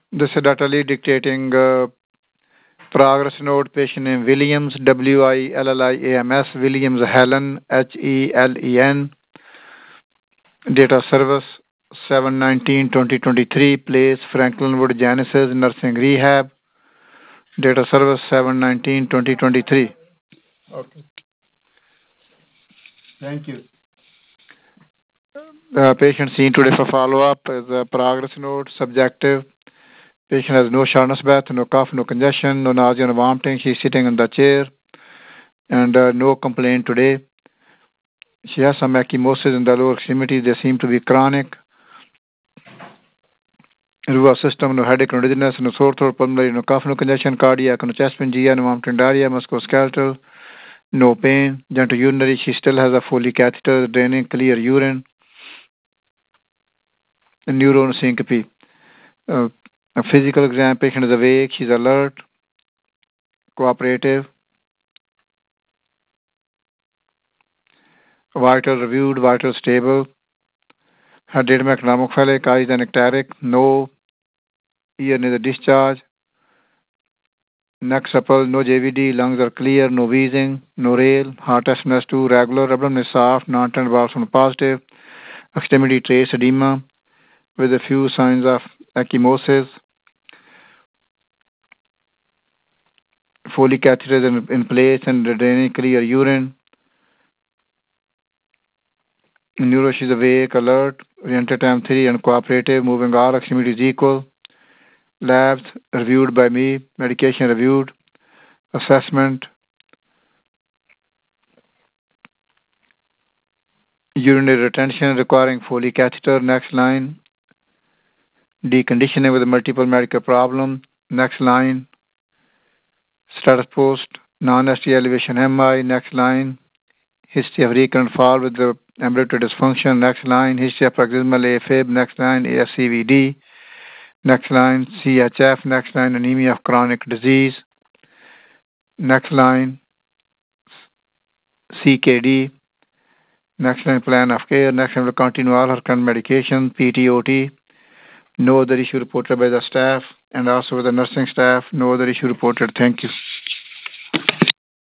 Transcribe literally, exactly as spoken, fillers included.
This is Dr. Lee dictating uh, progress note. Patient name Williams, W I L L I A M S, Williams Helen, H E L E N. Date of service seven nineteen twenty twenty-three. Place Franklinwood Genesis Nursing Rehab. Date of service seven nineteen twenty twenty-three. Okay. Thank you. Uh, patient seen today for follow-up is a progress note, subjective. Patient has no shortness breath, no cough, no congestion, no nausea, no vomiting. She's sitting in the chair and uh, no complaint today. She has some ecchymosis in the lower extremities. They seem to be chronic. Nervous system, no headache, no dizziness, no sore throat, pulmonary, no cough, no congestion, cardiac, no chest pain, G I, no vomiting, diarrhea, musculoskeletal, no pain. Genitourinary, she still has a Foley catheter, draining clear urine. Neurosyncope. Uh, a physical exam, patient is awake, she's alert, cooperative. Vital reviewed, vital stable. Her diatonic economic eyes and ectatic, no ear neither discharge. Neck supple, no J V D, lungs are clear, no wheezing, no rail, heart S N S two regular, abdomen is soft, non-tender bowel sound positive, extremity trace edema with a few signs of ecchymosis. Foley catheter in, in place and draining clear urine. Neuro, she's awake, alert, oriented time three, and cooperative, moving all extremities equal. Labs reviewed by me, medication reviewed, assessment, urinary retention requiring Foley catheter, next line, deconditioning with a multiple medical problem, next line, status post, non-S T elevation M I, next line, history of recurrent fall with the ambulatory dysfunction, next line, history of paroxysmal AFib, next line, A S C V D, next line, C H F, next line, anemia of chronic disease, next line, C K D, next line, plan of care, next line will continue all her current medication, P T O T, no other issue reported by the staff and also with the nursing staff, no other issue reported. Thank you.